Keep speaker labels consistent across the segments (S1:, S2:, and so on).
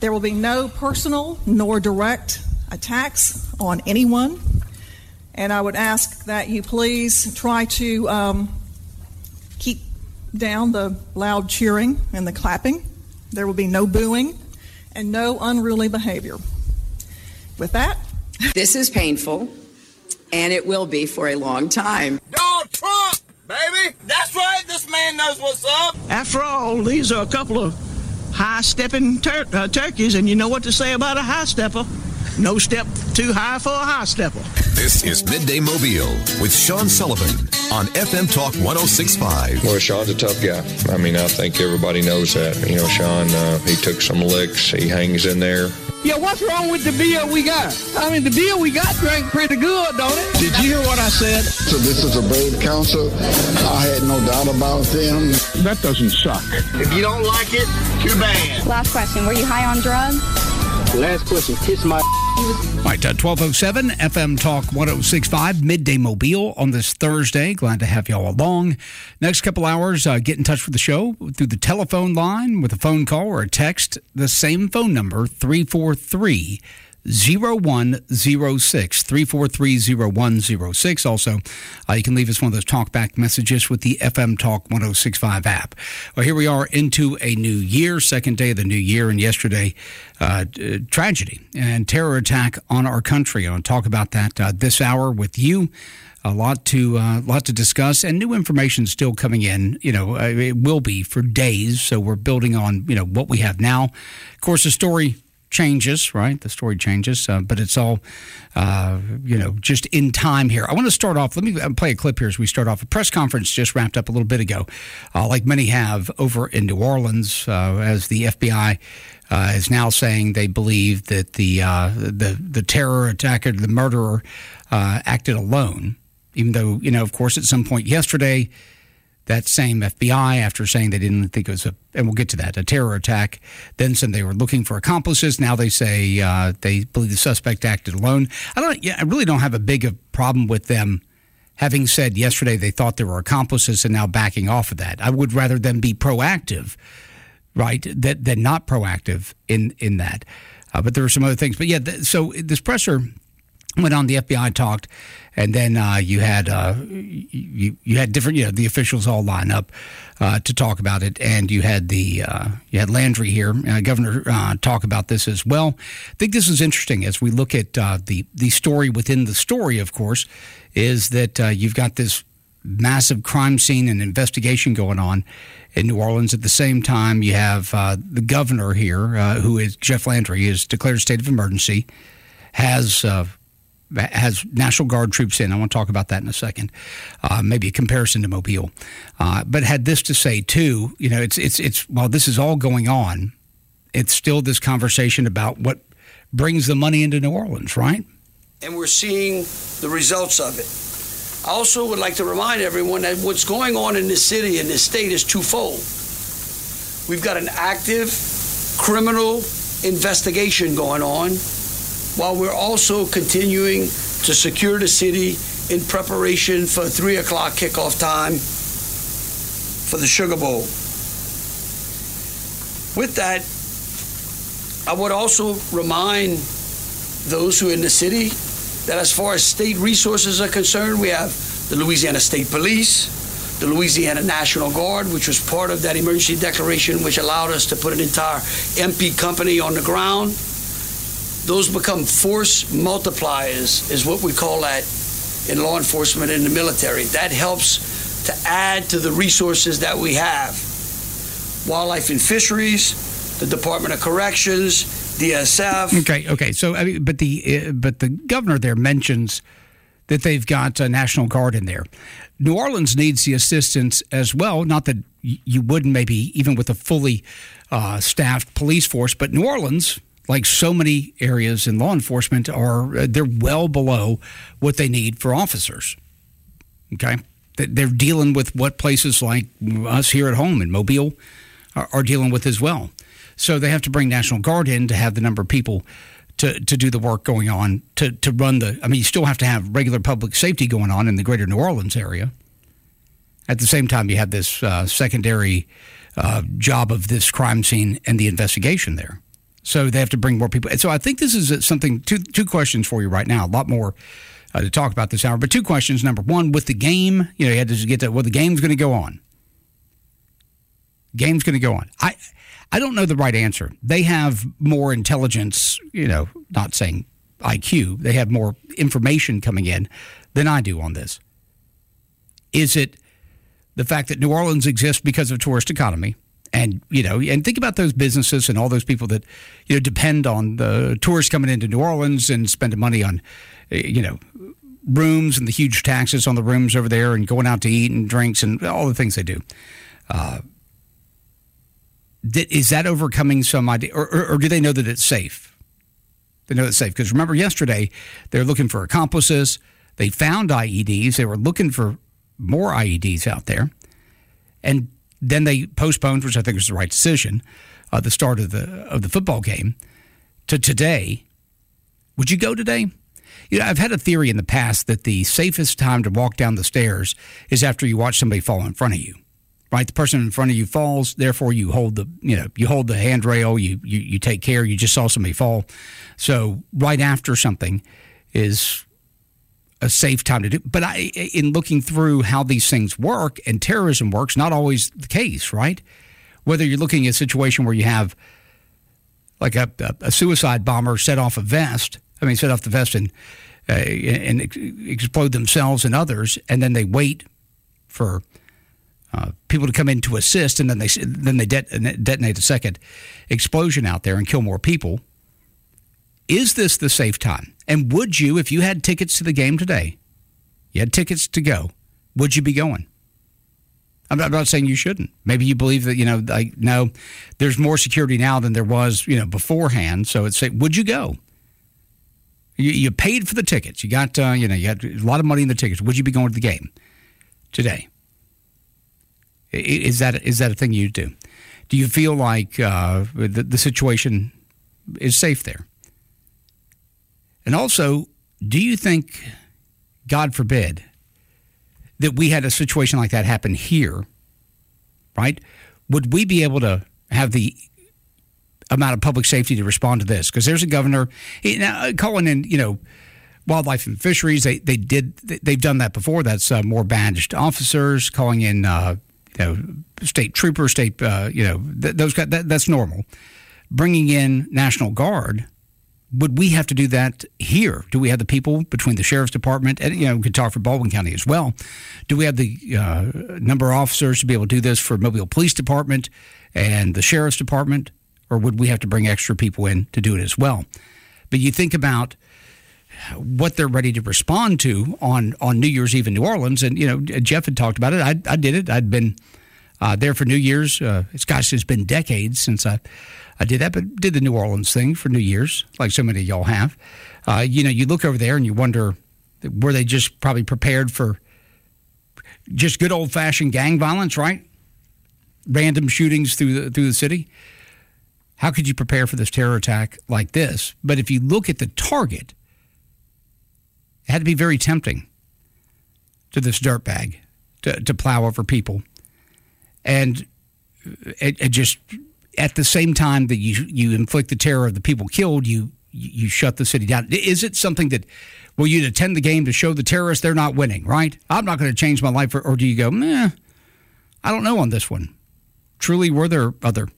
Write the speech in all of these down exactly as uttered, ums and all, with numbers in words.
S1: There will be no personal nor direct attacks on anyone. And I would ask that you please try to um, keep down the loud cheering and the clapping. There will be no booing and no unruly behavior. With that,
S2: this is painful, and it will be for a long time.
S3: Donald Trump, baby! That's right, this man knows what's up.
S4: After all, these are a couple of high-stepping tur- uh, turkeys, and you know what to say about a high-stepper. No step too high for a high-stepper.
S5: This is Midday Mobile with Sean Sullivan on F M Talk one oh six point five.
S6: Well, Sean's a tough guy. I mean, I think everybody knows that. You know, Sean, uh, he took some licks. He hangs in there.
S7: Yeah, what's wrong with the beer we got? I mean, the beer we got drank pretty good, don't it?
S4: Did you hear what I said?
S8: So this is a brave council. I had no doubt about them.
S9: That doesn't suck.
S3: If you don't like it, you're banned.
S10: Last question. Were you high on drugs?
S9: Last question. Kiss my...
S11: All right, uh, twelve oh seven, F M Talk one oh six point five, Midday Mobile on this Thursday. Glad to have y'all along. Next couple hours, uh, get in touch with the show through the telephone line with a phone call or a text. The same phone number, three four three, zero one zero six, three four three, zero one zero six. Also, uh, you can leave us one of those talkback messages with the F M Talk one oh six point five app. Well, here we are into a new year, second day of the new year, and yesterday, uh, uh, tragedy and terror attack on our country. I'll talk about that uh, this hour with you. A lot to uh, lot to discuss, and new information still coming in. You know, uh, it will be for days, so we're building on, you know, what we have now. Of course, the story changes, right? The story changes, uh, but it's all, uh, you know, just in time here. I want to start off, let me play a clip here as we start off. A press conference just wrapped up a little bit ago, uh, like many have over in New Orleans, uh, as the F B I uh, is now saying they believe that the, uh, the, the terror attacker, the murderer, uh, acted alone, even though, you know, of course, at some point yesterday, that same F B I, after saying they didn't think it was a, and we'll get to that, a terror attack, then said they were looking for accomplices. Now they say uh, they believe the suspect acted alone. I don't. Yeah, I really don't have a big a problem with them having said yesterday they thought there were accomplices and now backing off of that. I would rather them be proactive, right, that than not proactive in in that. Uh, but there are some other things. But yeah, th- so this presser went on, the F B I talked, and then uh, you had uh, you you had different, you know, the officials all line up uh, to talk about it, and you had the uh, you had Landry here, uh, Governor, uh, talk about this as well. I think this is interesting as we look at uh, the the story within the story. Of course, is that uh, you've got this massive crime scene and investigation going on in New Orleans. At the same time, you have uh, the governor here, uh, who is Jeff Landry, has declared a state of emergency, has uh, has National Guard troops in. I want to talk about that in a second. Uh, maybe a comparison to Mobile, uh, but had this to say too. You know, it's it's it's while this is all going on, it's still this conversation about what brings the money into New Orleans, right?
S12: And we're seeing the results of it. I also would like to remind everyone that what's going on in this city and this state is twofold. We've got an active criminal investigation going on, while we're also continuing to secure the city in preparation for three o'clock kickoff time for the Sugar Bowl. With that, I would also remind those who are in the city that as far as state resources are concerned, we have the Louisiana State Police, the Louisiana National Guard, which was part of that emergency declaration, which allowed us to put an entire M P company on the ground. Those become force multipliers, is what we call that in law enforcement and the military. That helps to add to the resources that we have. Wildlife and Fisheries, the Department of Corrections, D S F.
S11: Okay, okay. So, I mean, but the uh, but the governor there mentions that they've got a National Guard in there. New Orleans needs the assistance as well. Not that y- you wouldn't maybe even with a fully uh, staffed police force, but New Orleans, like so many areas in law enforcement, are they're well below what they need for officers. Okay, they're dealing with what places like us here at home in Mobile are, are dealing with as well. So they have to bring National Guard in to have the number of people to, to do the work going on, to, to run the, I mean, you still have to have regular public safety going on in the greater New Orleans area. At the same time, you have this uh, secondary uh, job of this crime scene and the investigation there. So they have to bring more people. And so I think this is something, two, two questions for you right now. A lot more uh, to talk about this hour. But two questions. Number one, with the game, you know, you had to get to, well, the game's going to go on. Game's going to go on. I I don't know the right answer. They have more intelligence, you know, not saying I Q. They have more information coming in than I do on this. Is it the fact that New Orleans exists because of tourist economy? And, you know, and think about those businesses and all those people that, you know, depend on the tourists coming into New Orleans and spending money on, you know, rooms and the huge taxes on the rooms over there and going out to eat and drinks and all the things they do. Uh, is that overcoming some idea, or, or, or do they know that it's safe? They know it's safe. Because remember yesterday, they're looking for accomplices. They found I E Ds. They were looking for more I E Ds out there. And then they postponed, which I think was the right decision, uh, the start of the of the football game to today. Would you go today? You know, I've had a theory in the past that the safest time to walk down the stairs is after you watch somebody fall in front of you. Right, the person in front of you falls. Therefore, you hold the you know you hold the handrail. You you you take care. You just saw somebody fall, so right after something is a safe time to do. But I, in looking through how these things work and terrorism works, not always the case. Right, whether you're looking at a situation where you have like a a, a suicide bomber set off a vest. I mean, set off the vest and uh, and explode themselves and others, and then they wait for Uh, people to come in to assist, and then they then they det- detonate a second explosion out there and kill more people. Is this the safe time? And would you, if you had tickets to the game today, you had tickets to go, would you be going? I'm not, I'm not saying you shouldn't. Maybe you believe that, you know, like, no, there's more security now than there was, you know, beforehand. So it's, would you go? You, you paid for the tickets. You got, uh, you know, you got a lot of money in the tickets. Would you be going to the game today? Is that is that a thing you do? Do you feel like uh, the, the situation is safe there? And also, do you think, God forbid, that we had a situation like that happen here, right? Would we be able to have the amount of public safety to respond to this? Because there's a governor now calling in, you know, Wildlife and Fisheries. They they did they've done that before. That's uh, more badged officers calling in. Uh, You know, state troopers, state, uh, you know, th- those guys, that, that's normal. Bringing in National Guard, would we have to do that here? Do we have the people between the Sheriff's Department and, you know, we could talk for Baldwin County as well. Do we have the uh, number of officers to be able to do this for Mobile Police Department and the Sheriff's Department? Or would we have to bring extra people in to do it as well? But you think about what they're ready to respond to on, on New Year's Eve in New Orleans. And, you know, Jeff had talked about it. I, I did it. I'd been uh, there for New Year's. Uh, it's, gosh, it's been decades since I, I did that, but did the New Orleans thing for New Year's, like so many of y'all have. Uh, you know, you look over there and you wonder, were they just probably prepared for just good old-fashioned gang violence, right? Random shootings through the, through the city? How could you prepare for this terror attack like this? But if you look at the target, it had to be very tempting to this dirtbag to, to plow over people. And it, it just, at the same time that you you inflict the terror of the people killed, you you shut the city down. Is it something that, will you attend the game to show the terrorists they're not winning, right? I'm not going to change my life. Or, or do you go, meh, I don't know on this one. Truly, were there other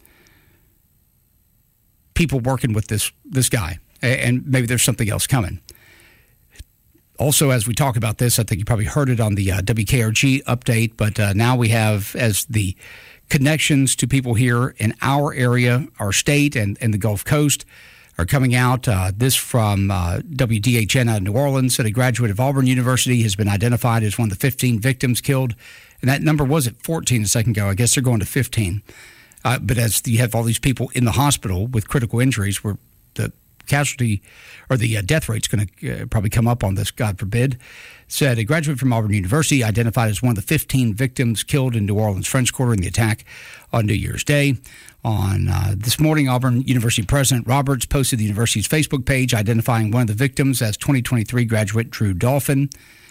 S11: people working with this this guy? And maybe there's something else coming. Also, as we talk about this, I think you probably heard it on the uh, W K R G update, but uh, now we have, as the connections to people here in our area, our state, and, and the Gulf Coast are coming out. Uh, this from uh, W D H N out of New Orleans, said a graduate of Auburn University has been identified as one of the fifteen victims killed. And that number was at fourteen a second ago. I guess they're going to fifteen. Uh, but as you have all these people in the hospital with critical injuries, where the casualty or the uh, death rate's going to uh, probably come up on this, God forbid, said a graduate from Auburn University identified as one of the fifteen victims killed in New Orleans French Quarter in the attack on New Year's Day. On uh, this morning, Auburn University President Roberts posted the university's Facebook page identifying one of the victims as twenty twenty-three graduate Drew Dolphin.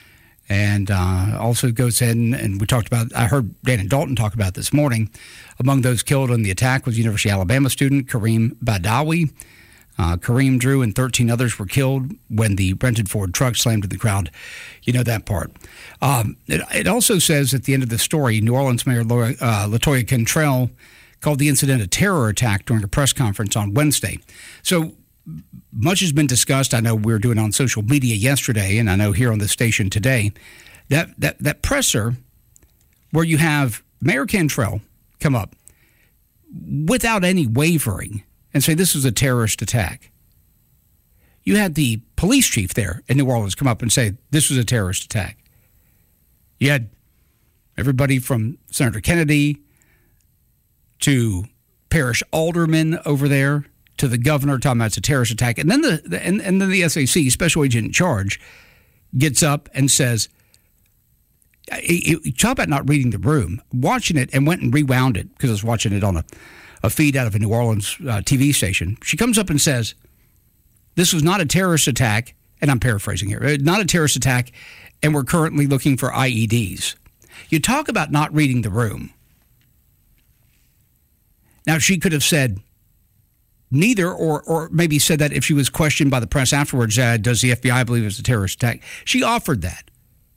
S11: And uh, also goes in, and we talked about, I heard Dan and Dalton talk about this morning. Among those killed in the attack was University of Alabama student Kareem Badawi. Uh, Kareem Drew and thirteen others were killed when the rented Ford truck slammed into the crowd. You know that part. Um, it, it also says at the end of the story, New Orleans Mayor Laura, uh, LaToya Cantrell called the incident a terror attack during a press conference on Wednesday. So much has been discussed. I know we were doing it on social media yesterday, and I know here on the station today, that, that, that presser where you have Mayor Cantrell come up without any wavering and say this was a terrorist attack. You had the police chief there in New Orleans come up and say this was a terrorist attack. You had everybody from Senator Kennedy to parish aldermen over there to the governor talking about it's a terrorist attack. And then the, the and, and then the S A C, special agent in charge, gets up and says, he, he, talk about not reading the room, watching it, and went and rewound it because I was watching it on a a feed out of a New Orleans uh, T V station. She comes up and says, this was not a terrorist attack, and I'm paraphrasing here, not a terrorist attack, and we're currently looking for I E Ds. You talk about not reading the room. Now, she could have said neither, or or maybe said that if she was questioned by the press afterwards, uh, does the F B I believe it's a terrorist attack? She offered that,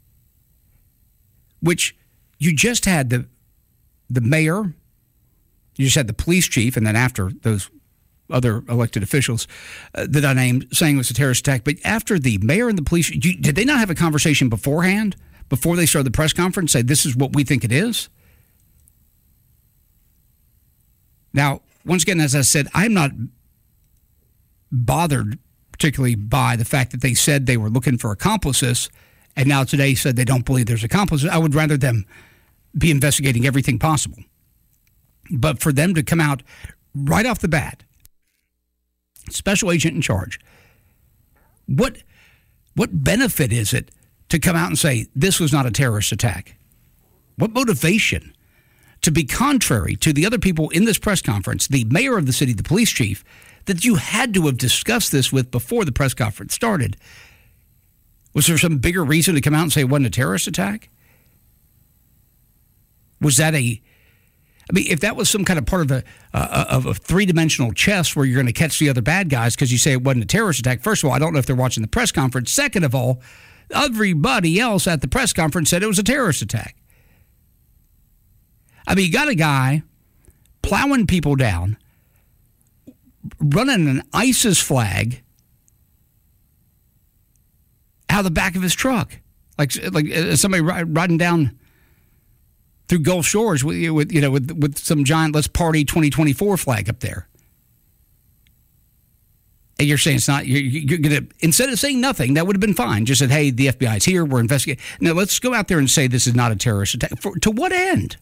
S11: which you just had the the mayor, you just had the police chief, and then after those other elected officials uh, that I named saying it was a terrorist attack. But after the mayor and the police, you, did they not have a conversation beforehand, before they started the press conference, say this is what we think it is? Now, once again, as I said, I'm not bothered particularly by the fact that they said they were looking for accomplices, and now today said they don't believe there's accomplices. I would rather them be investigating everything possible. But for them to come out right off the bat, special agent in charge, what what benefit is it to come out and say this was not a terrorist attack? What motivation to be contrary to the other people in this press conference, the mayor of the city, the police chief, that you had to have discussed this with before the press conference started? Was there some bigger reason to come out and say it wasn't a terrorist attack? Was that a, I mean, if that was some kind of part of a, uh, of a three-dimensional chess where you're going to catch the other bad guys because you say it wasn't a terrorist attack, first of all, I don't know if they're watching the press conference. Second of all, everybody else at the press conference said it was a terrorist attack. I mean, you got a guy plowing people down, running an ISIS flag out of the back of his truck, like like somebody riding down through Gulf Shores with, with you know with with some giant "Let's Party twenty twenty-four" flag up there. And you're saying it's not. You're, you're going to, instead of saying nothing, that would have been fine. Just said, "Hey, the F B I is here. We're investigating." Now let's go out there and say this is not a terrorist attack. For, to what end?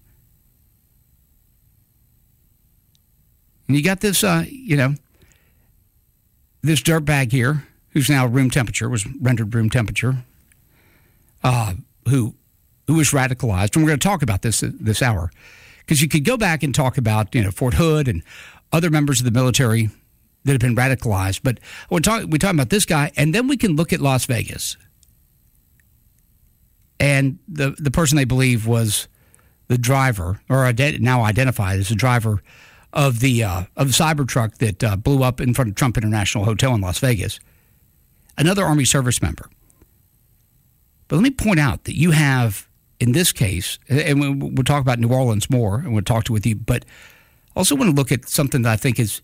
S11: And you got this, uh, you know, this dirtbag here, who's now room temperature, was rendered room temperature, uh, who who was radicalized. And we're going to talk about this this hour. Because you could go back and talk about, you know, Fort Hood and other members of the military that have been radicalized. But we're talking we're talking about this guy, and then we can look at Las Vegas. And the, the person they believe was the driver, or now identified as the driver of the uh, of the Cybertruck that uh, blew up in front of Trump International Hotel in Las Vegas, another Army service member. But let me point out that you have, in this case, and we'll talk about New Orleans more, and we'll talk to with you, but also want to look at something that I think is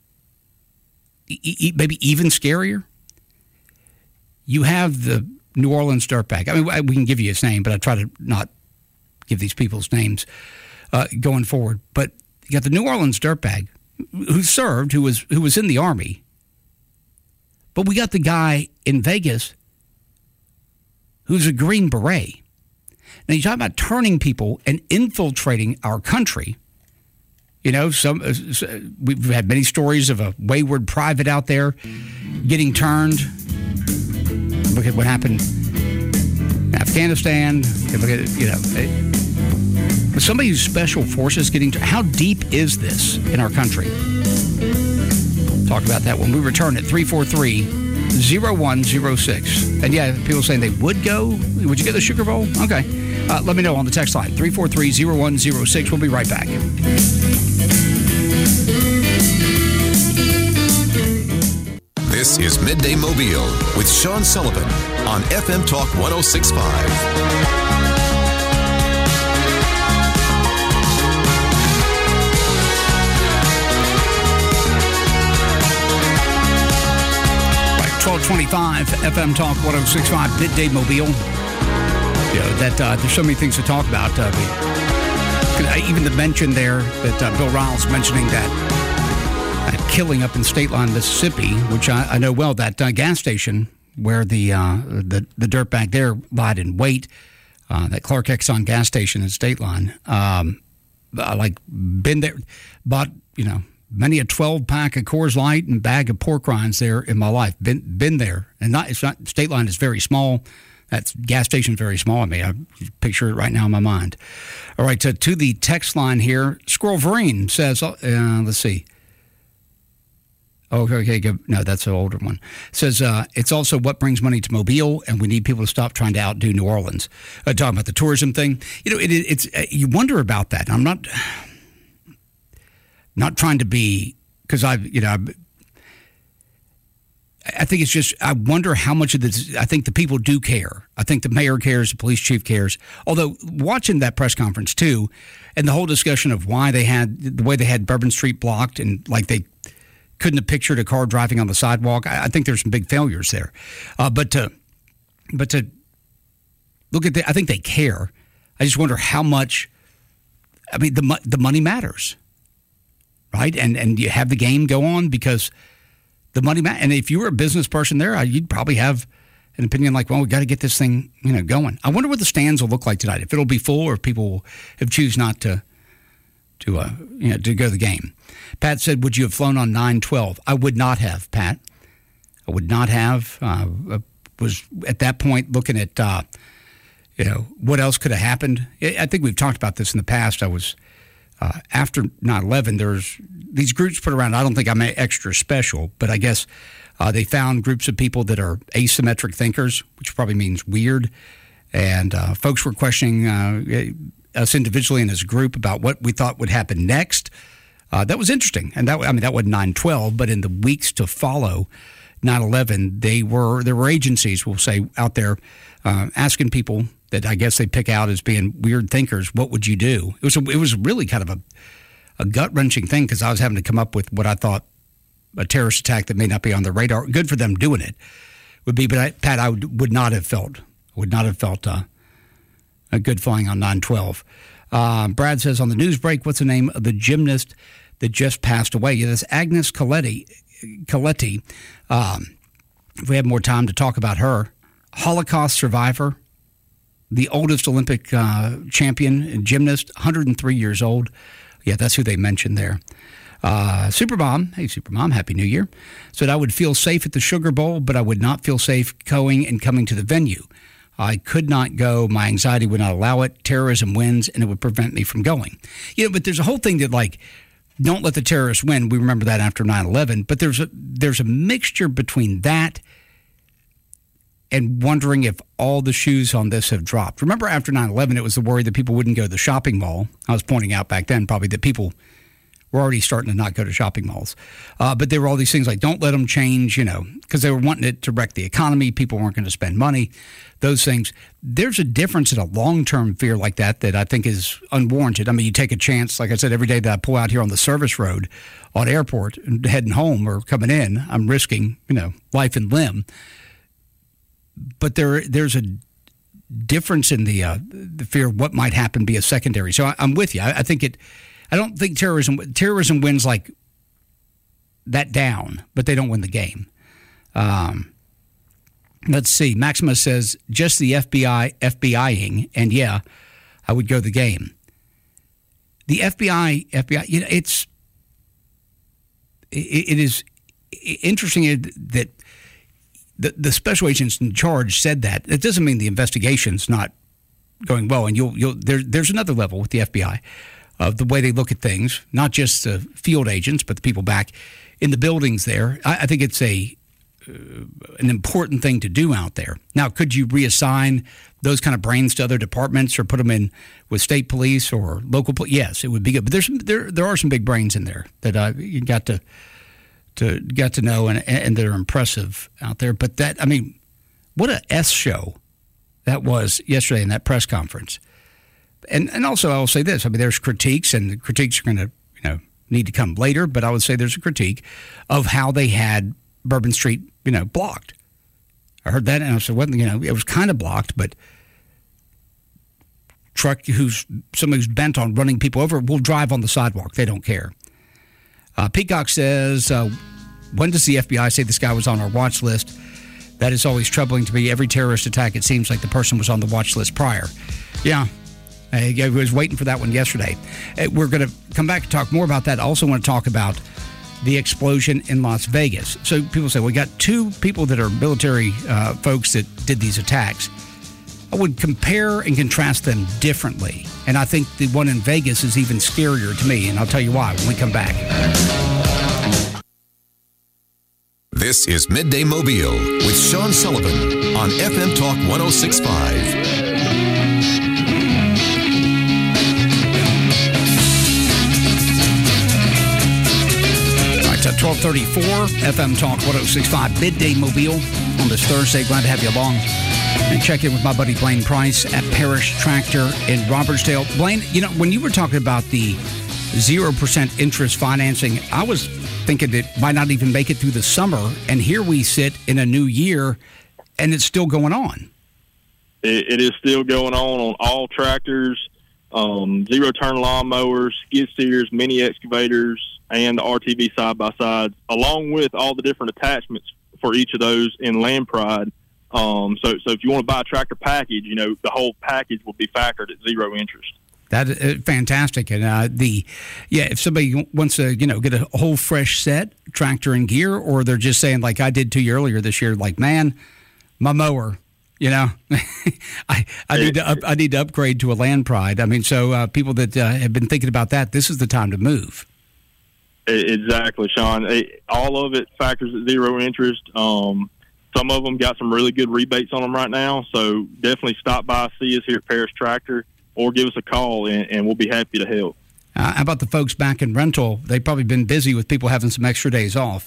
S11: e- maybe even scarier. You have the New Orleans dirtbag. I mean, we can give you his name, but I try to not give these people's names uh, going forward. But you got the New Orleans dirtbag who served, who was who was in the Army. But we got the guy in Vegas who's a Green Beret. Now, you talk about turning people and infiltrating our country. You know, some uh, we've had many stories of a wayward private out there getting turned. Look at what happened in Afghanistan. Look at, you know, it, but somebody who's special forces getting to, how deep is this in our country? Talk about that when we return at three four three, zero one zero six. And yeah, people saying they would go. Would you go to the Sugar Bowl? Okay. Uh, let me know on the text line, three four three, zero one zero six. We'll be right back.
S5: This is Midday Mobile with Sean Sullivan on F M Talk one oh six point five.
S11: twelve twenty-five F M Talk one oh six point five, Midday Mobile. You know, that, uh, there's so many things to talk about. Uh, we, even the mention there that uh, Bill Riles mentioning that, that killing up in State Line, Mississippi, which I, I know well, that uh, gas station where the, uh, the the dirtbag there lied in wait, uh, that Clark Exxon gas station in State Line. Um, I, like, been there, bought, you know, many a twelve pack of Coors Light and bag of pork rinds there in my life. Been been there, and not it's not State Line is very small. That gas station is very small. I mean, I picture it right now in my mind. All right, to, to the text line here, Squirrel Vereen says, uh, let's see. Oh, okay, okay, no, that's an older one. Says uh, it's also what brings money to Mobile, and we need people to stop trying to outdo New Orleans. Uh, talking about the tourism thing, you know, it, it's uh, you wonder about that. I'm not. Not trying to be, because I've, you know, I've, I think it's just, I wonder how much of this, I think the people do care. I think the mayor cares, the police chief cares. Although, watching that press conference, too, and the whole discussion of why they had, the way they had Bourbon Street blocked and like they couldn't have pictured a car driving on the sidewalk, I, I think there's some big failures there. Uh, but to, but to look at the, I think they care. I just wonder how much, I mean, the the money matters. Right, and and you have the game go on because the money. Ma- and if you were a business person there, you'd probably have an opinion like, "Well, we got to get this thing, you know, going." I wonder what the stands will look like tonight. If it'll be full, or if people have choose not to, to uh, you know, to go to the game. Pat said, "Would you have flown on nine twelve?" I would not have, Pat. I would not have. Uh, I was at that point looking at, uh, you know, what else could have happened. I think we've talked about this in the past. I was. Uh, after nine eleven, there's these groups put around. I don't think I'm extra special, but I guess uh, they found groups of people that are asymmetric thinkers, which probably means weird. And uh, folks were questioning uh, us individually and as a group about what we thought would happen next. Uh, that was interesting. And that I mean, that wasn't nine twelve, but in the weeks to follow nine eleven, they were there were agencies, we'll say, out there uh, asking people that I guess they pick out as being weird thinkers, what would you do? It was a, it was really kind of a, a gut-wrenching thing because I was having to come up with what I thought a terrorist attack that may not be on the radar. Good for them doing it would be, but I, Pat, I would, would not have felt would not have felt uh, a good flying on nine twelve. Uh, Brad says on the news break, what's the name of the gymnast that just passed away? Yeah, that's Agnes Coletti. Coletti. Um, if we have more time to talk about her, Holocaust survivor. The oldest Olympic uh, champion gymnast, one hundred three years old. Yeah, that's who they mentioned there. Uh, Supermom, hey Supermom, Happy New Year. Said I would feel safe at the Sugar Bowl, but I would not feel safe going and coming to the venue. I could not go. My anxiety would not allow it. Terrorism wins, and it would prevent me from going. You know, but there's a whole thing that like, don't let the terrorists win. We remember that after nine eleven. But there's a there's a mixture between that and wondering if all the shoes on this have dropped. Remember after nine eleven, it was the worry that people wouldn't go to the shopping mall. I was pointing out back then probably that people were already starting to not go to shopping malls. Uh, but there were all these things like don't let them change, you know, because they were wanting it to wreck the economy. People weren't going to spend money, those things. There's a difference in a long-term fear like that that I think is unwarranted. I mean, you take a chance, like I said, every day that I pull out here on the service road on airport and heading home or coming in, I'm risking, you know, life and limb. But there, there's a difference in the uh, the fear of what might happen be a secondary. So I, I'm with you. I, I think it. I don't think terrorism terrorism wins like that down, but they don't win the game. Um, let's see. Maxima says just the F B I FBIing, and yeah, I would go the game. The F B I F B I. You know, it's it, it is interesting that. The, the special agents in charge said that. It doesn't mean the investigation's not going well. And you'll you'll there, there's another level with the F B I of the way they look at things, not just the field agents, but the people back in the buildings there. I, I think it's a an important thing to do out there. Now, could you reassign those kind of brains to other departments or put them in with state police or local police? Yes, it would be good. But there's some, there there are some big brains in there that uh, you got to to got to know and and they're impressive out there. But that, I mean, what a S show that was yesterday in that press conference. And and also I will say this. I mean, there's critiques, and the critiques are going to you know need to come later. But I would say there's a critique of how they had Bourbon Street you know blocked. I heard that, and I said, well, you know, it was kind of blocked, but truck who's somebody who's bent on running people over will drive on the sidewalk. They don't care. Uh, Peacock says, uh, when does the F B I say this guy was on our watch list? That is always troubling to me. Every terrorist attack, it seems like the person was on the watch list prior. Yeah, I, I was waiting for that one yesterday. Uh, we're going to come back and talk more about that. I also want to talk about the explosion in Las Vegas. So people say, we got two people that are military uh, folks that did these attacks. I would compare and contrast them differently. And I think the one in Vegas is even scarier to me, and I'll tell you why when we come back.
S5: This is Midday Mobile with Sean Sullivan on F M Talk one oh six point five.
S11: At twelve thirty-four, F M Talk one oh six point five, Midday Mobile on this Thursday. Glad to have you along. And check in with my buddy Blaine Price at Parish Tractor in Robertsdale. Blaine, you know, when you were talking about the zero percent interest financing, I was thinking it might not even make it through the summer. And here we sit in a new year, and it's still going on.
S13: It, it is still going on on all tractors, um, zero-turn lawnmowers, skid steers, mini excavators, and the R T V side-by-sides, along with all the different attachments for each of those in Land Pride. Um, so, so if you want to buy a tractor package, you know, the whole package will be factored at zero interest.
S11: That is uh, fantastic. And uh, the, yeah, if somebody wants to, you know, get a whole fresh set, tractor and gear, or they're just saying, like I did to you earlier this year, like, man, my mower, you know, I, I need to up, I need to upgrade to a Land Pride. I mean, so uh, people that uh, have been thinking about that, this is the time to move.
S13: Exactly, Sean. All of it factors at zero interest. Um, some of them got some really good rebates on them right now, so definitely stop by, see us here at Parish Tractor, or give us a call, and, and we'll be happy to help.
S11: Uh, how about the folks back in rental? They've probably been busy with people having some extra days off.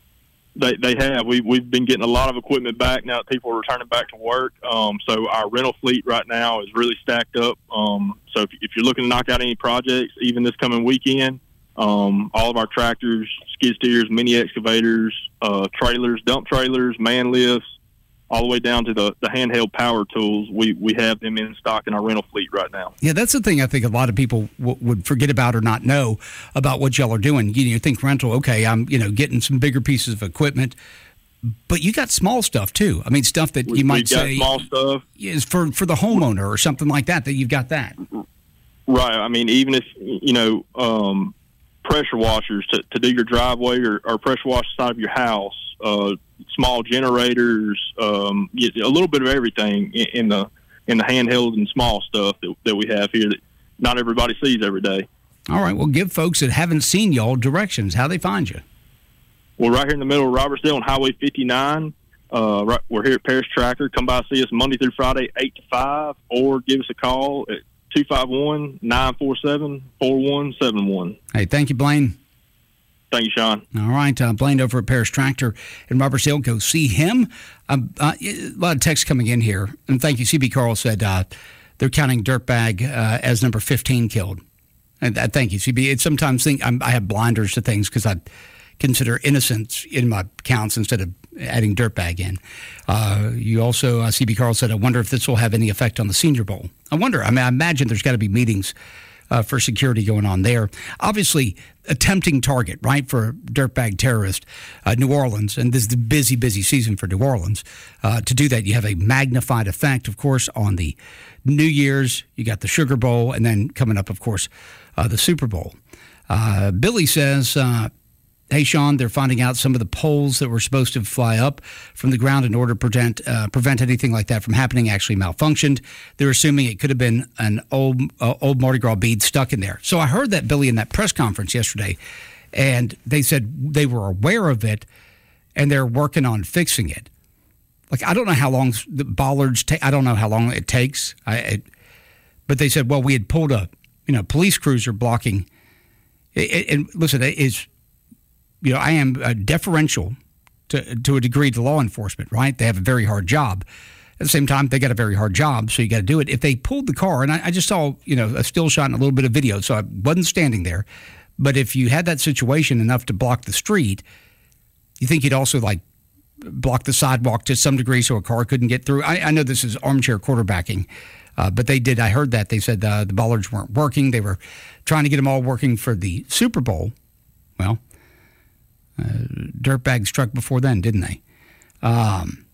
S13: They they have. We, we've been getting a lot of equipment back now that people are returning back to work. Um, so our rental fleet right now is really stacked up. Um, so if, if you're looking to knock out any projects, even this coming weekend, Um, all of our tractors, skid steers, mini excavators, uh, trailers, dump trailers, man lifts, all the way down to the, the handheld power tools, we, we have them in stock in our rental fleet right now.
S11: Yeah, that's the thing I think a lot of people w- would forget about or not know about what y'all are doing. You, you think rental, okay, I'm you know getting some bigger pieces of equipment, but you got small stuff too. I mean, stuff that
S13: we,
S11: you might
S13: got
S11: say
S13: small stuff
S11: is for, for the homeowner or something like that, that you've got that.
S13: Right. I mean, even if, you know, um, pressure washers to, to do your driveway or, or pressure wash the side of your house, uh, small generators, um, a little bit of everything in, in the in the handheld and small stuff that, that we have here that not everybody sees every day.
S11: All right. Well, give folks that haven't seen y'all directions, how they find you.
S13: We're right here in the middle of Robertsdale on Highway fifty-nine. Uh, right, we're here at Parish Tractor. Come by, see us Monday through Friday, eight to five, or give us a call at two five one, nine four seven, four one seven one.
S11: Hey, thank you, Blaine.
S13: Thank you, Sean.
S11: All right. Uh, Blaine over at Parish Tractor in Robertsdale. Go see him. Um, uh, a lot of texts coming in here. And thank you. C B Carl said uh, they're counting Dirtbag uh, as number fifteen killed. And uh, thank you, C B. It sometimes think I'm, I have blinders to things because I consider innocence in my counts instead of adding Dirtbag in. Uh, you also, uh, C B Carl said, I wonder if this will have any effect on the Senior Bowl. I wonder. I mean, I imagine there's got to be meetings uh, for security going on there. Obviously, a tempting target, right, for a dirtbag terrorist, uh, New Orleans, and this is the busy, busy season for New Orleans. Uh, to do that, you have a magnified effect, of course, on the New Year's. You got the Sugar Bowl, and then coming up, of course, uh, the Super Bowl. Uh, Billy says, uh, hey, Sean, they're finding out some of the poles that were supposed to fly up from the ground in order to prevent, uh, prevent anything like that from happening actually malfunctioned. They're assuming it could have been an old uh, old Mardi Gras bead stuck in there. So I heard that, Billy, in that press conference yesterday, and they said they were aware of it. and they're working on fixing it. Like, I don't know how long the bollards take. I don't know how long it takes. I, it, but they said, well, we had pulled a, you know, police cruiser blocking. It, and listen, it is, you know, I am uh, deferential to to a degree to law enforcement, right? They have a very hard job. At the same time, they got a very hard job, so you got to do it. If they pulled the car, and I, I just saw, you know, a still shot and a little bit of video, so I wasn't standing there. But if you had that situation enough to block the street, you think you'd also, like, block the sidewalk to some degree so a car couldn't get through? I, I know this is armchair quarterbacking, uh, but they did. I heard that. They said uh, the bollards weren't working. They were trying to get them all working for the Super Bowl. Well, uh, dirtbags struck before then, didn't they? Um,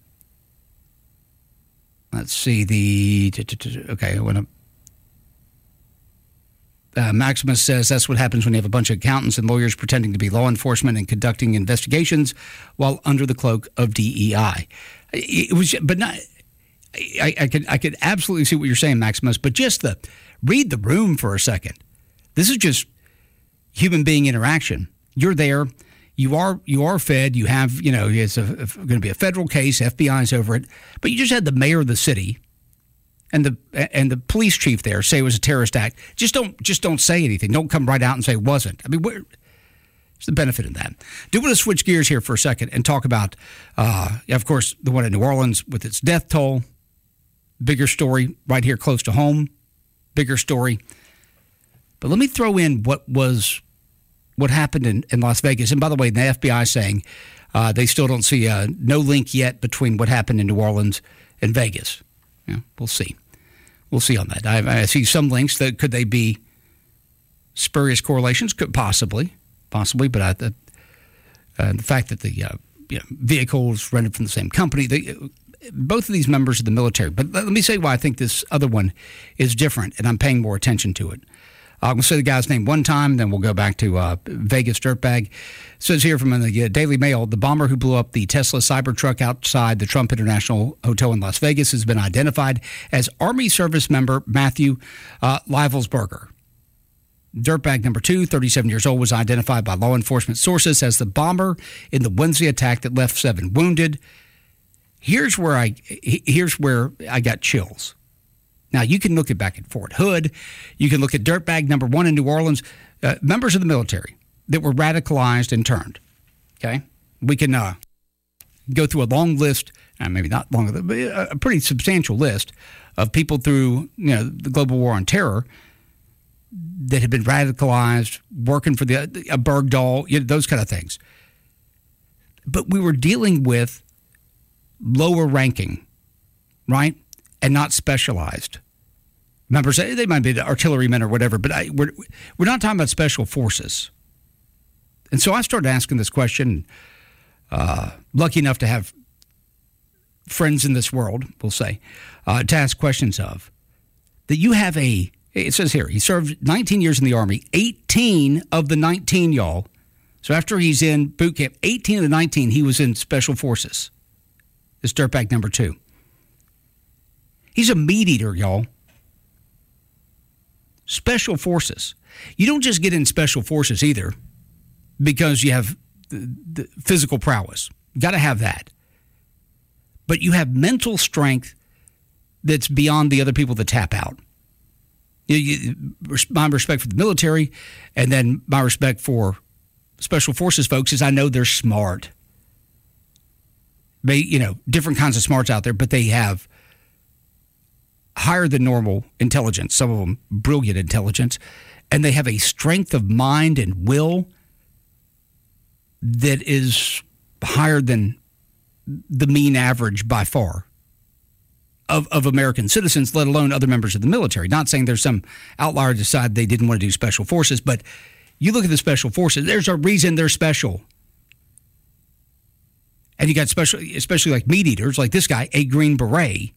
S11: let's see. The okay, I want to. Uh, Maximus says that's what happens when you have a bunch of accountants and lawyers pretending to be law enforcement and conducting investigations while under the cloak of D E I. It was, but not. I, I could I could absolutely see what you're saying, Maximus. But just the read the room for a second. This is just human being interaction. You're there. You are you are fed. You have you know it's a, a, going to be a federal case. F B I's over it. But you just had the mayor of the city and the and the police chief there say it was a terrorist act. Just don't just don't say anything. Don't come right out and say it wasn't. I mean, where's the benefit in that? Do want to switch gears here for a second and talk about, uh, of course, the one in New Orleans with its death toll. Bigger story right here close to home. Bigger story. But let me throw in what was what happened in, in Las Vegas. And by the way, the F B I saying uh, they still don't see uh, no link yet between what happened in New Orleans and Vegas. Yeah, we'll see. We'll see on that. I, I see some links that could they be spurious correlations? Could possibly, possibly. But I, the, uh, the fact that the uh, you know, vehicles rented from the same company, they, both of these members of the military. But let me say why I think this other one is different, and I'm paying more attention to it. I'm going to say the guy's name one time, then we'll go back to uh, Vegas dirtbag. It says here from the uh, Daily Mail, the bomber who blew up the Tesla Cybertruck outside the Trump International Hotel in Las Vegas has been identified as Army service member Matthew uh, Livelsberger. Dirtbag number two, thirty-seven years old, was identified by law enforcement sources as the bomber in the Wednesday attack that left seven wounded. Here's where I here's where I got chills. Now, you can look at back at Fort Hood. You can look at dirtbag number one in New Orleans. Uh, members of the military that were radicalized and turned. Okay? We can uh, go through a long list, uh, maybe not long, but a pretty substantial list of people through you know the global war on terror that had been radicalized, working for the a Bergdahl, you know, those kind of things. But we were dealing with lower ranking, right? And not specialized members. They might be the artillerymen or whatever, but I, we're we're not talking about special forces. And so I started asking this question. Uh, lucky enough to have friends in this world, we'll say, uh, to ask questions of. That you have a. It says here he served nineteen years in the Army. eighteen of the nineteen, y'all. So after he's in boot camp, eighteen of the nineteen, he was in special forces. This dirtbag number two. He's a meat eater, y'all. Special forces. You don't just get in special forces either because you have the, the physical prowess. You got to have that. But you have mental strength that's beyond the other people that tap out. You, you, my respect for the military, and then my respect for special forces folks is I know they're smart. They, you know, different kinds of smarts out there, but they have higher than normal intelligence, some of them brilliant intelligence, and they have a strength of mind and will that is higher than the mean average by far of, of American citizens, let alone other members of the military. Not saying there's some outlier decide they didn't want to do special forces, but you look at the special forces, there's a reason they're special. And you got special, especially like meat eaters, like this guy, a Green Beret,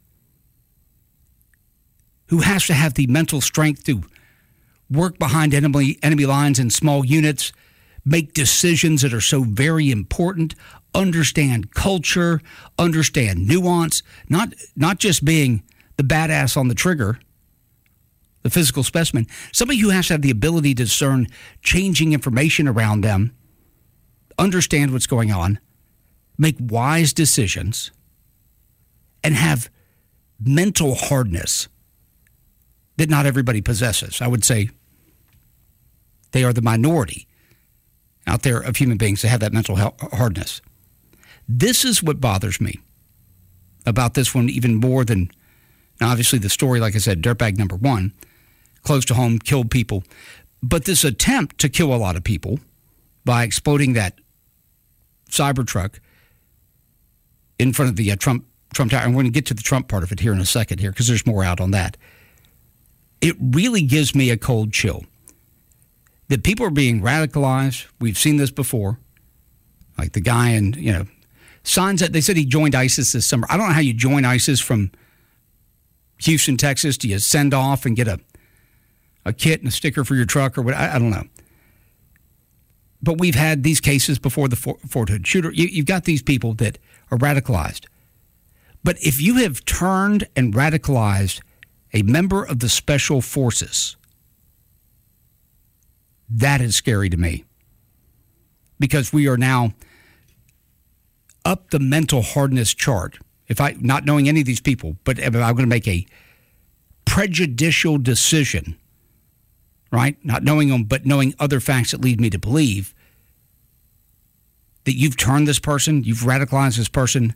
S11: who has to have the mental strength to work behind enemy enemy lines in small units, make decisions that are so very important, understand culture, understand nuance, not not just being the badass on the trigger, the physical specimen. Somebody who has to have the ability to discern changing information around them, understand what's going on, make wise decisions, and have mental hardness that not everybody possesses. I would say they are the minority out there of human beings that have that mental hardness. This is what bothers me about this one even more than, now obviously the story, like I said, dirtbag number one, close to home, killed people. But this attempt to kill a lot of people by exploding that Cybertruck in front of the uh, Trump Trump Tower, and we're going to get to the Trump part of it here in a second here because there's more out on that. It really gives me a cold chill that people are being radicalized. We've seen this before, like the guy in, you know, signs that they said he joined ISIS this summer. I don't know how you join ISIS from Houston, Texas. Do you send off and get a a kit and a sticker for your truck or what? I, I don't know. But we've had these cases before the Fort Hood shooter. You, you've got these people that are radicalized. But if you have turned and radicalized a member of the special forces, that is scary to me. Because we are now up the mental hardness chart. If I, not knowing any of these people, but I'm going to make a prejudicial decision, right? Not knowing them, but knowing other facts that lead me to believe that you've turned this person, you've radicalized this person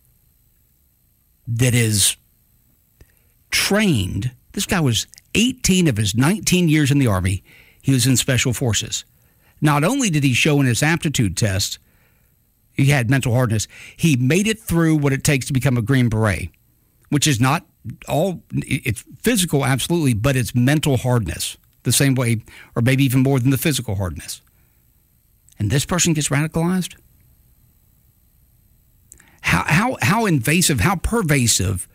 S11: that is trained. This guy was eighteen of his nineteen years in the Army. He was in special forces. Not only did he show in his aptitude test, he had mental hardness, he made it through what it takes to become a Green Beret, which is not all, it's physical, absolutely, but it's mental hardness, the same way, or maybe even more than the physical hardness. And this person gets radicalized? How how how invasive, how pervasive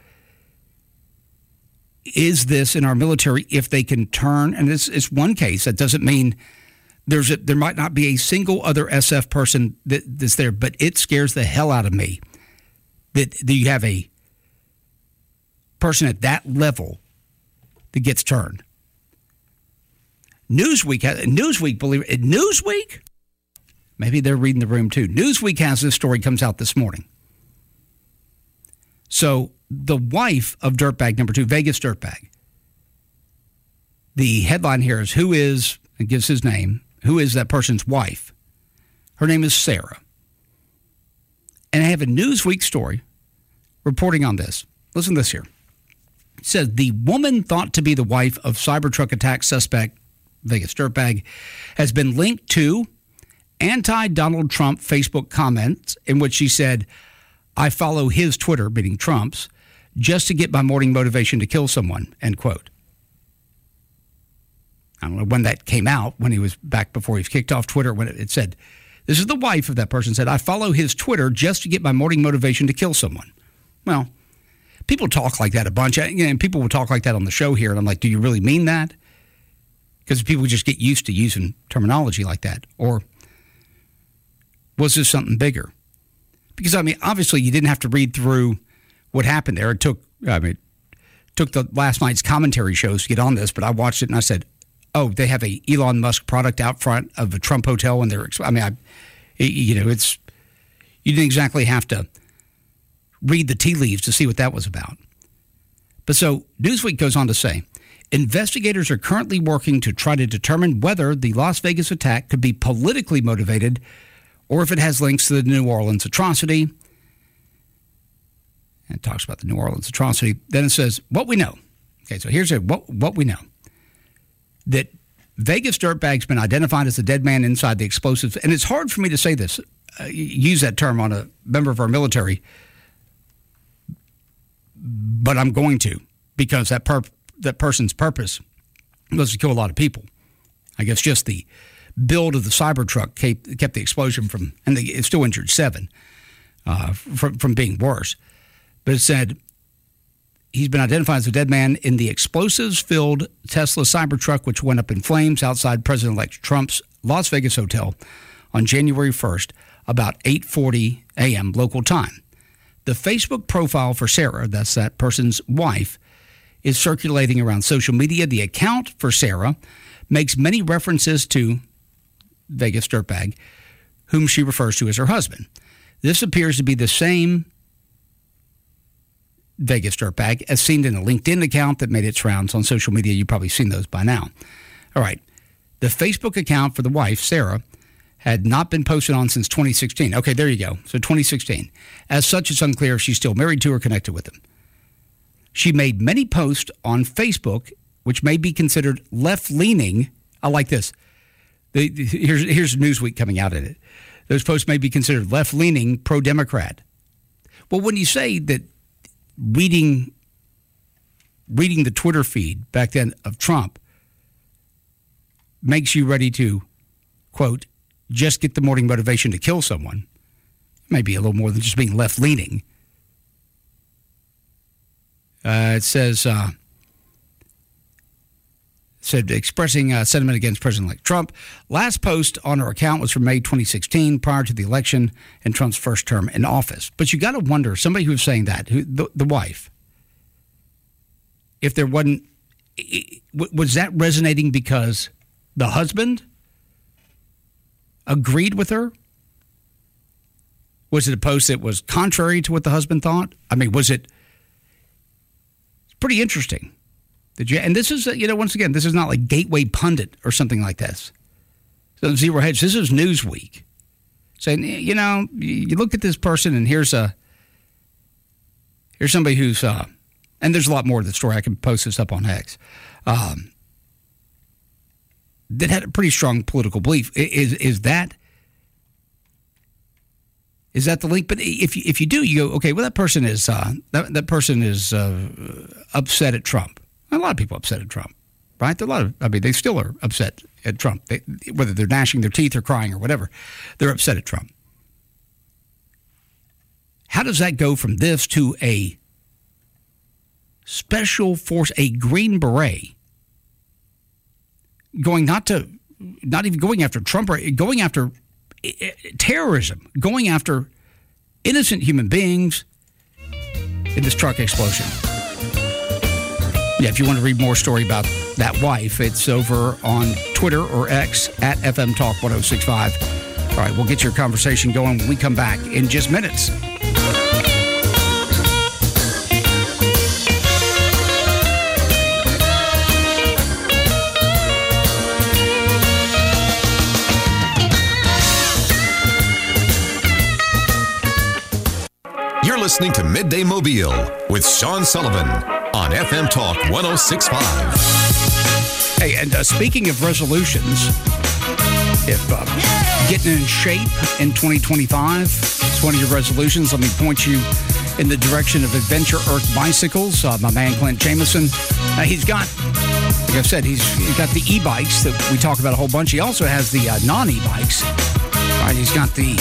S11: is this in our military if they can turn, and it's, it's one case, that doesn't mean there's a, there might not be a single other S F person that, that's there, but it scares the hell out of me that, that you have a person at that level that gets turned. Newsweek, Newsweek, believe it, Newsweek? Maybe they're reading the room too. Newsweek has this story, comes out this morning. So the wife of Dirtbag number two, Vegas Dirtbag, the headline here is, who is, it gives his name, who is that person's wife? Her name is Sarah. And I have a Newsweek story reporting on this. Listen to this here. It says, the woman thought to be the wife of Cybertruck attack suspect Vegas Dirtbag has been linked to anti-Donald Trump Facebook comments in which she said, I follow his Twitter, meaning Trump's, just to get my morning motivation to kill someone, end quote. I don't know when that came out, when he was back before he was kicked off Twitter, when it, it said, this is the wife of that person, said, I follow his Twitter just to get my morning motivation to kill someone. Well, people talk like that a bunch, and people will talk like that on the show here, and I'm like, do you really mean that? Because people just get used to using terminology like that. Or was this something bigger? Because, I mean, obviously you didn't have to read through what happened there. It took, I mean, took the last night's commentary shows to get on this, but I watched it and I said, oh, they have a Elon Musk product out front of a Trump hotel, and they're, I mean, I, you know, it's, you didn't exactly have to read the tea leaves to see what that was about. But so Newsweek goes on to say, investigators are currently working to try to determine whether the Las Vegas attack could be politically motivated or if it has links to the New Orleans atrocity. And it talks about the New Orleans atrocity. Then it says, what we know. Okay, so here's a, what, what we know. That Vegas Dirtbag's been identified as the dead man inside the explosives. And it's hard for me to say this, uh, use that term on a member of our military, but I'm going to, because that per- that person's purpose was to kill a lot of people. I guess just the build of the Cybertruck kept, kept the explosion from, and they, it still injured seven, uh, from, from being worse. But it said he's been identified as a dead man in the explosives-filled Tesla Cybertruck, which went up in flames outside President-elect Trump's Las Vegas hotel on January first, about eight forty a.m. local time. The Facebook profile for Sarah, that's that person's wife, is circulating around social media. The account for Sarah makes many references to Vegas Dirtbag, whom she refers to as her husband. This appears to be the same Vegas dirtbag as seen in a LinkedIn account that made its rounds on social media. You've probably seen those by now. All right. The Facebook account for the wife, Sarah, had not been posted on since twenty sixteen. Okay, there you go. So twenty sixteen. As such, it's unclear if she's still married to or connected with him. She made many posts on Facebook, which may be considered left-leaning. I like this. The, the, here's, here's Newsweek coming out in it. Those posts may be considered left-leaning, pro-Democrat. Well, when you say that reading reading the Twitter feed back then of Trump makes you ready to, quote, just get the morning motivation to kill someone, maybe a little more than just being left-leaning. Uh, it says, uh, said expressing uh, sentiment against President-elect Trump. Last post on her account was from May twenty sixteen, prior to the election and Trump's first term in office. But you got to wonder, somebody who's saying that, who, the, the wife, if there wasn't, was that resonating because the husband agreed with her? Was it a post that was contrary to what the husband thought? I mean, was it? It's pretty interesting. Did you? And this is, you know, once again, this is not like Gateway Pundit or something like this. So Zero Hedge, this is Newsweek saying, you know, you look at this person and here's a here's somebody who's, uh, and there's a lot more to the story. I can post this up on X. Um, that had a pretty strong political belief. Is is that is that the link? But if you, if you do, you go, okay, well, that person is uh, that that person is uh, upset at Trump. A lot of people upset at Trump, right? There are a lot of, I mean, they still are upset at Trump, they, whether they're gnashing their teeth or crying or whatever. They're upset at Trump. How does that go from this to a special force, a Green Beret, going not to, not even going after Trump, or going after terrorism, going after innocent human beings in this truck explosion? Yeah, if you want to read more story about that wife, it's over on Twitter or X at F M Talk ten sixty-five. All right, we'll get your conversation going when we come back in just minutes.
S5: You're listening to Midday Mobile with Sean Sullivan on F M Talk ten sixty-five.
S11: Hey, and uh, speaking of resolutions, if uh, getting in shape in twenty twenty-five is one of your resolutions, let me point you in the direction of Adventure Earth Bicycles. Uh, my man Clint Jamison, uh, he's got, like I've said, he's, he's got the e-bikes that we talk about a whole bunch. He also has the uh, non-e-bikes. All right, he's got the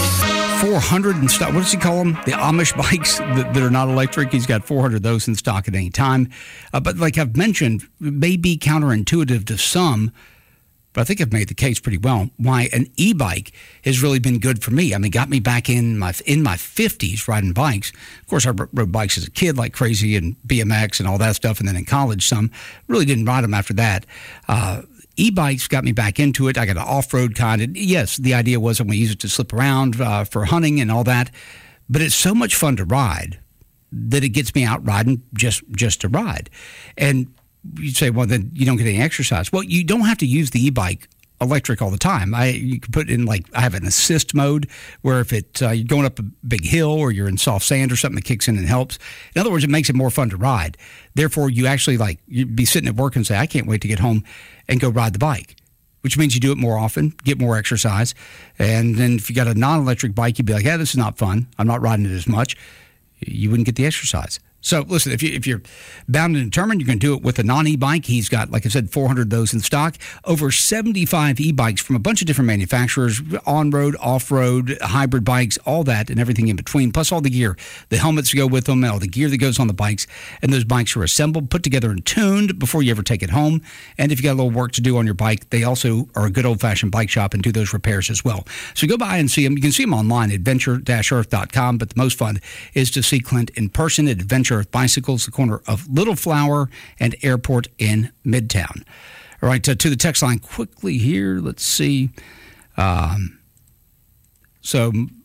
S11: four hundred and stock. What does he call them? The Amish bikes that, that are not electric. He's got four hundred of those in stock at any time. Uh, but like I've mentioned, it may be counterintuitive to some, but I think I've made the case pretty well why an e-bike has really been good for me. I mean, got me back in my in my fifties riding bikes. Of course, I rode bikes as a kid like crazy and B M X and all that stuff. And then in college, some really didn't ride them after that. Uh, E-bikes got me back into it. I got an off-road kind of, yes, the idea was I'm going to use it to slip around uh, for hunting and all that, but it's so much fun to ride that it gets me out riding just, just to ride. And you'd say, well, then you don't get any exercise. Well, you don't have to use the e-bike electric all the time. I you can put in, like, I have an assist mode where if it uh, you're going up a big hill or you're in soft sand or something, that kicks in and helps. In other words, it makes it more fun to ride. Therefore, you actually, like, you'd be sitting at work and say, I can't wait to get home and go ride the bike, which means you do it more often, get more exercise. And then if you got a non-electric bike, you'd be like, yeah, this is not fun. I'm not riding it as much. You wouldn't get the exercise. So, listen, if, you, if you're bound and determined, you're going to do it with a non-e-bike. He's got, like I said, four hundred of those in stock. Over seventy-five e-bikes from a bunch of different manufacturers, on-road, off-road, hybrid bikes, all that and everything in between, plus all the gear. The helmets go with them, all the gear that goes on the bikes. And those bikes are assembled, put together, and tuned before you ever take it home. And if you got a little work to do on your bike, they also are a good old-fashioned bike shop and do those repairs as well. So go by and see them. You can see them online at adventure earth dot com, but the most fun is to see Clint in person at Adventure Earth Bicycles, the corner of Little Flower and Airport in Midtown. All right, uh, to the text line quickly here. Let's see. Um, so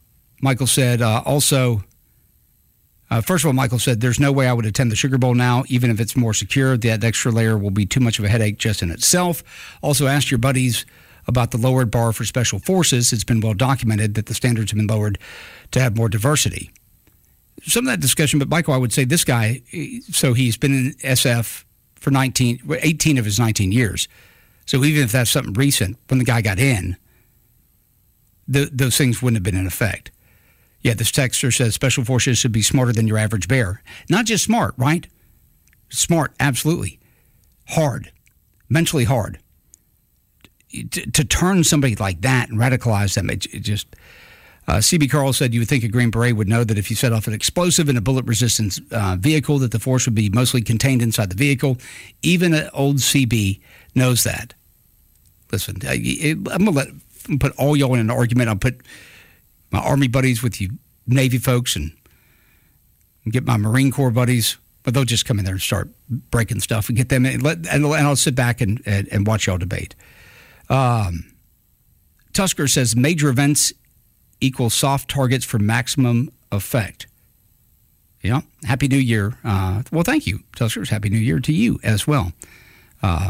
S11: Michael said uh, also, uh, first of all, Michael said, there's no way I would attend the Sugar Bowl now, even if it's more secure. That extra layer will be too much of a headache just in itself. Also, asked your buddies about the lowered bar for special forces. It's been well documented that the standards have been lowered to have more diversity. Some of that discussion, but Michael, I would say this guy, so he's been in S F for nineteen, eighteen of his nineteen years. So even if that's something recent, when the guy got in, the, those things wouldn't have been in effect. Yeah, this texter says special forces should be smarter than your average bear. Not just smart, right? Smart, absolutely. Hard, mentally hard. To, to turn somebody like that and radicalize them, it, it just... Uh, C B Carl said you would think a Green Beret would know that if you set off an explosive in a bullet-resistant uh, vehicle, that the force would be mostly contained inside the vehicle. Even an old C B knows that. Listen, I, it, I'm going to let put all y'all in an argument. I'll put my Army buddies with you Navy folks and, and get my Marine Corps buddies, but they'll just come in there and start breaking stuff and get them in. Let, and, and I'll sit back and, and, and watch y'all debate. Um, Tusker says major events equal soft targets for maximum effect. Yeah. Happy New Year. Uh, well, thank you, Tuskers. Happy New Year to you as well. Uh,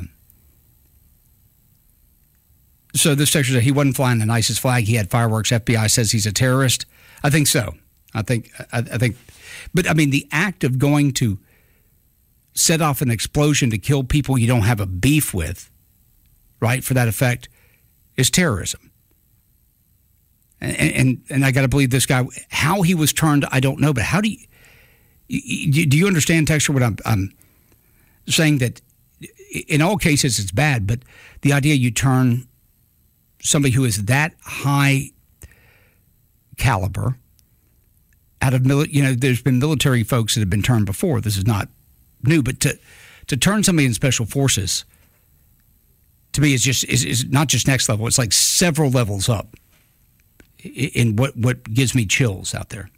S11: so this texter said he wasn't flying the nicest flag. He had fireworks. F B I says he's a terrorist. I think so. I think, I, I think, but I mean, the act of going to set off an explosion to kill people you don't have a beef with, right, for that effect, is terrorism. And, and and I got to believe this guy. How he was turned, I don't know. But how do you, you do you understand, Texter, what I'm, I'm saying? That in all cases it's bad, but the idea you turn somebody who is that high caliber out of mili- you know, there's been military folks that have been turned before. This is not new, but to to turn somebody in special forces, to me, is just is, is not just next level. It's like several levels up. In what, what gives me chills out there.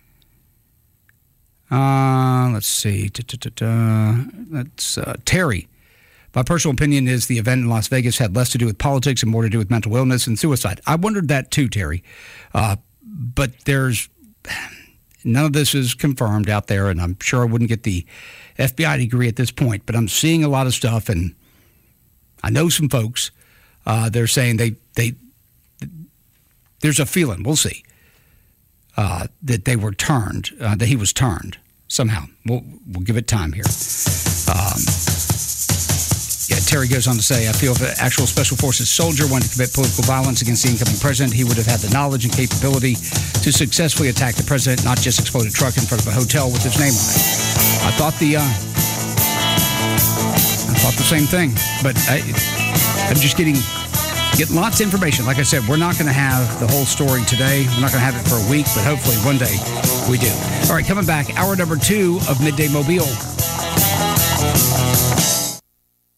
S11: Uh, let's see. Da-da-da-da. That's uh, Terry. My personal opinion is the event in Las Vegas had less to do with politics and more to do with mental illness and suicide. I wondered that too, Terry. Uh, but there's none of this is confirmed out there, and I'm sure I wouldn't get the F B I degree at this point. But I'm seeing a lot of stuff, and I know some folks. Uh, they're saying they they. There's a feeling, we'll see, uh, that they were turned, uh, that he was turned somehow. We'll, we'll give it time here. Um, yeah, Terry goes on to say, I feel if an actual Special Forces soldier wanted to commit political violence against the incoming president, he would have had the knowledge and capability to successfully attack the president, not just explode a truck in front of a hotel with his name on it. I thought the, uh, I thought the same thing, but I, I'm just getting... Get lots of information. Like I said, we're not going to have the whole story today. We're not going to have it for a week, but hopefully one day we do. All right, coming back, hour number two of Midday Mobile.